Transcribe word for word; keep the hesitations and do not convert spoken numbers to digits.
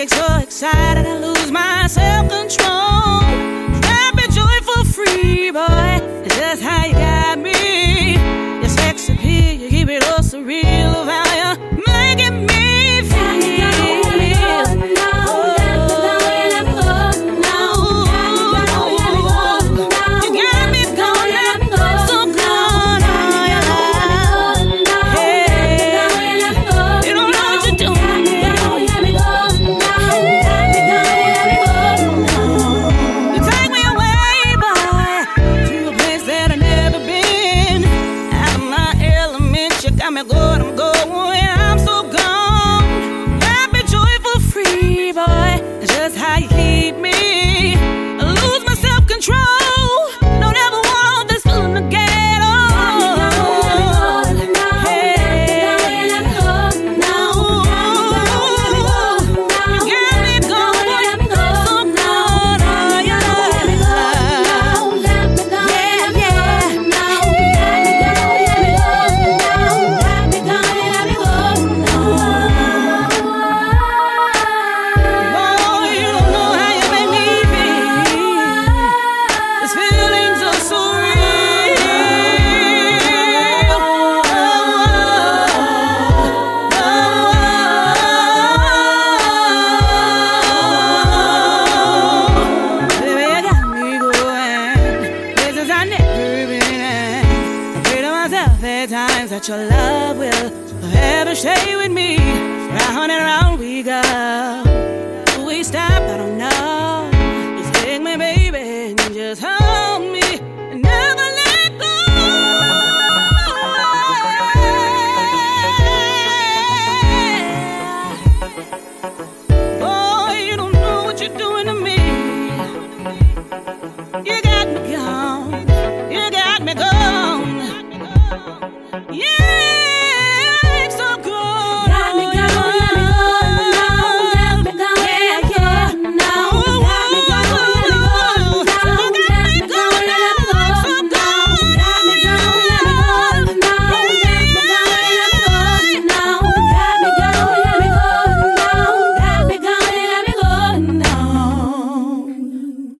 get so excited I lose my self-control. Happy, joyful, free, boy, it's just how you got me. Your sex appeal, you keep it all surreal of how you're making me feel. That your love will forever stay with me. Round and round we go. Will we stop? I don't know.